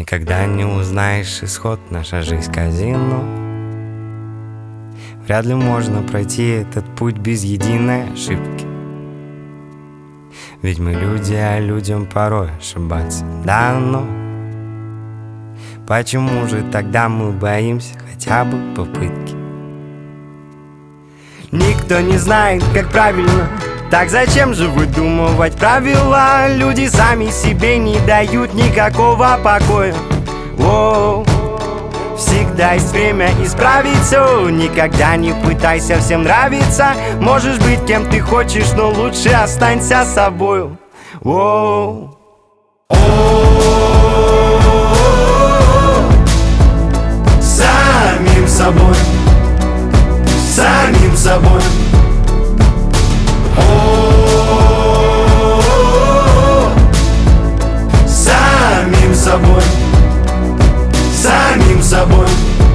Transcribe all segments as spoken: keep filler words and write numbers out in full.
Никогда не узнаешь исход, наша жизнь казино. Вряд ли можно пройти этот путь без единой ошибки. Ведь мы люди, а людям порой ошибаться дано. Почему же тогда мы боимся хотя бы попытки? Никто не знает, как правильно. Так зачем же выдумывать правила? Люди сами себе не дают никакого покоя. Воу. Всегда есть время исправить все. Никогда не пытайся всем нравиться. Можешь быть кем ты хочешь, но лучше останься собою. Воу. Самим собой, самим собой. Самим собой, самим собой.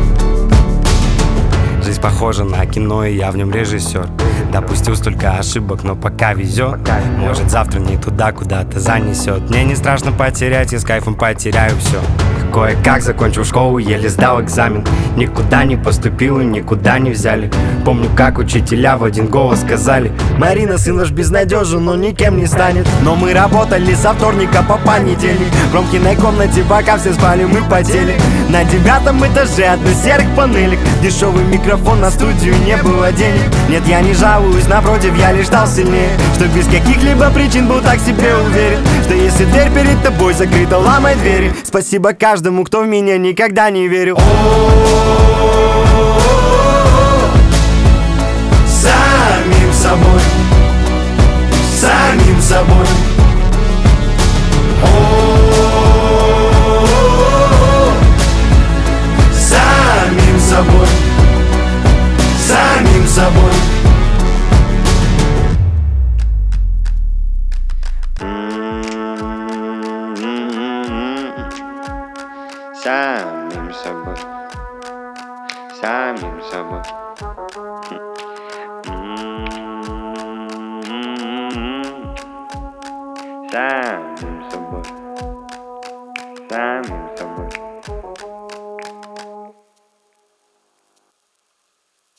Жизнь похожа на кино, и я в нем режиссер. Допустил столько ошибок, но пока везет. Может, завтра не туда, куда-то занесет. Мне не страшно потерять, я с кайфом потеряю все. Кое-как закончил школу, еле сдал экзамен. Никуда не поступил и никуда не взяли. Помню, как учителя в один голос сказали: Марина, сын ваш безнадежен, но никем не станет. Но мы работали со вторника по понедельник. В Ромкиной комнате, пока все спали, мы потели. На девятом этаже одной серых панелек. Дешевый микрофон, на студию не было денег. Нет, я не жалуюсь, напротив, я лишь стал сильнее. Что без каких-либо причин был так себе уверен, что если дверь перед тобой закрыта, ломай двери. Спасибо каждому, кто в меня никогда не верил. Самим собой, самим собой. Самим собой, самим собой. Самим собой, самим собой. Самим собой, самим собой.